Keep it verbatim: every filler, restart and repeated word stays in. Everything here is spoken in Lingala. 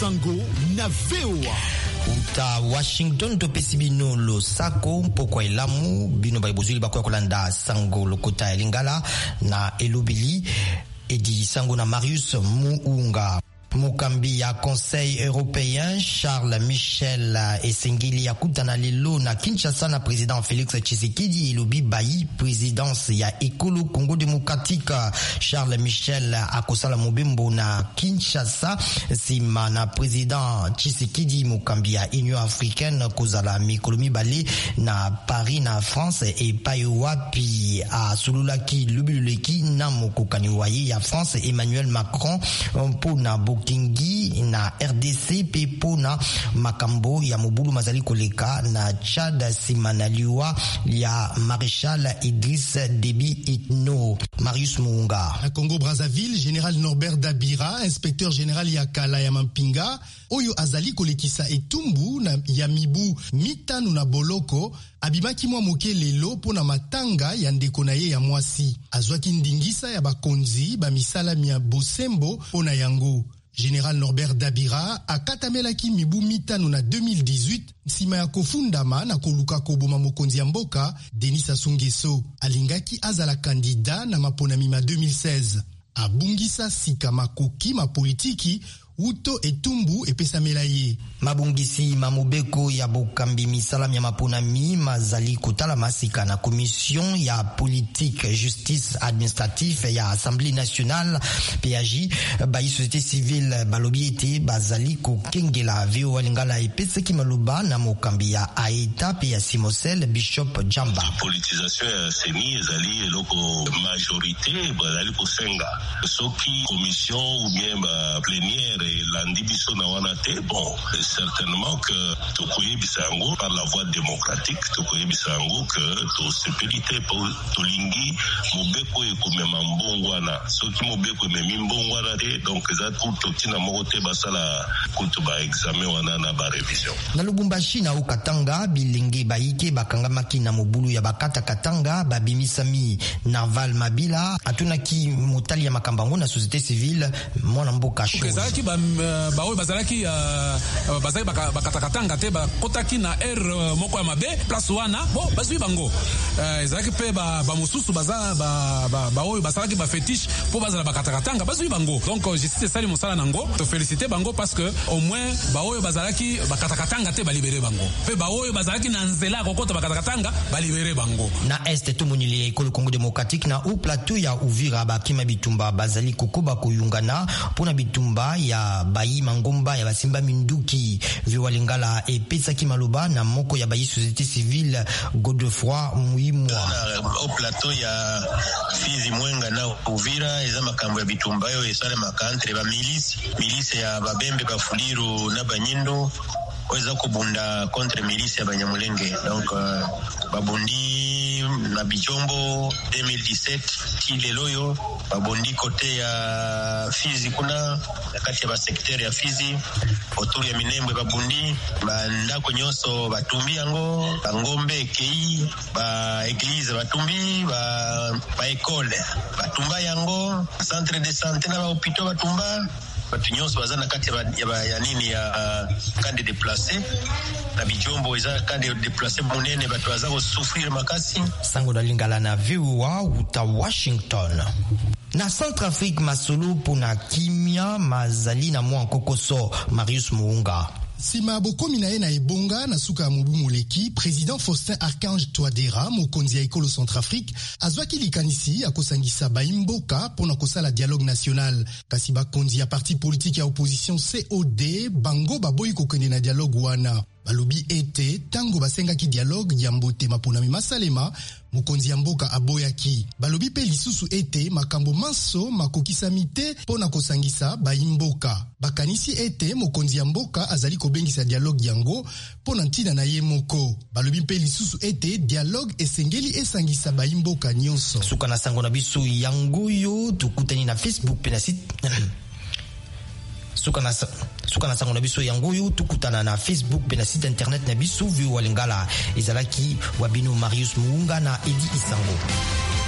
Sango na V O A. Uta Washington to pesibino lo sako mpokwa elamu bino baibozuli bakwa kolanda Sango lokota elingala na elobili edi Sango na Marius Muunga. Mukambi ya Conseil européen Charles Michel Esengeli akutana lelo na Kinshasa na président Félix Tshisekedi elobi bayi présidence ya Ekolo Congo démocratique. Charles Michel akosala mobembo na Kinshasa sima na président Tshisekedi. Mukambi ya Union africaine kozala mikolo mibale na Paris na France e payo wapi a sululaki lubiluleki na mokokani waye ya France Emmanuel Macron mpo na Kingi na R D C pepo na makambo ya mobulu mazali koleka na Chad simanaliwa ya Maréchal Idriss Déby Itno. Marius Muunga. Na Congo Brazzaville, Général Norbert Dabira, inspecteur général ya Kala ya Mampinga, oyo azali kolekisa etumbu na ya mibu mitano na boloko, abimaki mwa moke lelo pona matanga ya ndeko na ye ya mwasi. Azwaki ndingisa ya bakonzi ba misala mia bosembo pona yango. Général Norbert Dabira akatamelaki mibu mitano na deux mille dix-huit sima ya kofundama na koluka koboma mokonzi ya mboka Denis Sassou Nguesso. Alingaki azala kandida na maponami ma deux mille seize. Abungisa sika makoki ma politiki uto etumbu epesamela ye. Mabungisi mamobeko ya bokambi misalam ya maponami mazali kotala masika na commission ya politique justice administratif ya Assemblée nationale P A J bayi société civile balobi ete bazali kokengela V O A lingala epeseki maloba na mokambi ya Aeta pe ya Simosel Bishop Jamba. Politisation ya seni ezali eloko majorité bazali kosenga soki commission ou bien ba plénière landi biso na wana te bon certainement que tokoye bisango par la voie démocratique tokoye bisango que to sécurité pour tolingi mobeko ekomema mbongwana soki mobeko ememi mbongwana te donc za pour totina moko te basala kutu ba examen wana na ba révision. Na Lubumbashi na Okatanga bilenge baike bakangamaki na mobulu ya bakata katanga babimisami Naval Mabila atunaki motali ya makambango na société civile mwana mboka show. Kezalaki ba baoy bazalaki bazali bakatakatanga te bakotaki na air moko ya mabe place wana bo bazwi bango ezalaki pe ba mosusu baza ba baoy bazalaki ba fétiche po bazala bakatakatanga bazwi bango donc justice sali mosala nango to féliciter bango parce que au moins baoy bazalaki bakatakatanga te balibere bango pe baoy bazalaki na nzela kokota bakatakatanga balibere bango. Na est tumunili ya Ekolo Congo démocratique na u plateau ya Uvira bakima bitumba bazali kokoba koyungana pona bitumba ya bayi mangomba ya basimba minduki viwa lingala epesa kimaloba na moko ya bayi société civile Godefroy Muimwa. Au plateau ya Fizi Mwenga na Uvira eza makambo ya bitumba yo esale makantre ba milice milice ya babembe bafuliru na banyindo oza kubunda contre milice ya Banyamulenge donc uh, babundi na Bijombo deux mille dix-sept kileloyo babundi kote ya Fizi kuna kati ya ba secteur ya Fizi autour ya Minembwe babundi bandako nyoso batumbi yango bangombe kei ba église batumbi ba ba école batumba yango centre de santé na ba hôpital batumba batunyoso bazana kati ya ya nini ya kande déplacé na Bijombo eza kande déplacé munene batu bazako souffrir makasi. Sango dalingala na V O A uta Washington. Na Centrafrique masolo pona kimia mazali na mwa kokoso Marius Muunga. Sima bokomi na ye na ebonga na suka mobu moleki, président Faustin Archange Touadéra mokonzi ya Ekolo Centrafrique azwaki likanisi akosangisa baimboka pona kosala dialogue national. Kasi bakonzi ya parti politique ya opposition C O D bango baboyi kokende na dialogue wana. Balobi ete tango basengaki dialogue ya mbote maponami masalema mokonzi ya mboka aboyaki. Balobi pe lisusu ete makambo manso makokisami te pona kosangisa baimboka. Bakanisi ete mokonzi ya mboka azali kobengisa dialogue yango pona ntina na ye moko. Balobi pe lisusu ete dialogue esengeli esangisa baimboka nyonso. Suka na sango na biso yangoyo tukutani na Facebook pe na site Suka na suka na sango na biso yangoyo tukutana na Facebook pe na site internet na biso V O A lingala ezalaki wabino Marius Muunga na Edi Isango.